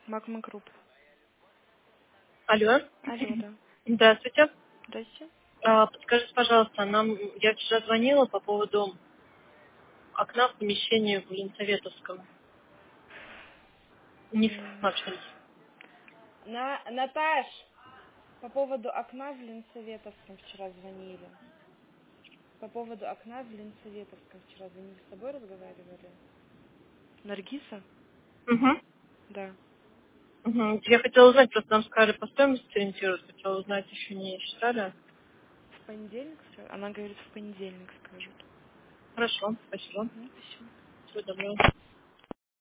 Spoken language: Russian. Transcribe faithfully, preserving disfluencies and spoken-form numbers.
Магма Групп. Алло. Алло, да. Здравствуйте. Здрасте. А, Подскажите, пожалуйста, нам я вчера звонила по поводу окна в помещении в Ленсоветовском. Не М. общались. На, Наташ, по поводу окна в Ленсоветовском вчера звонили. По поводу окна в Ленсоветовском вчера звонили. С тобой разговаривали? Наргиса? Угу. Да. Угу. Я хотела узнать, просто нам сказали по стоимости ориентироваться, хотела узнать, еще не считали. В понедельник? ска- Она говорит, в понедельник скажут. Хорошо, спасибо. Мгм, спасибо. Всего доброго.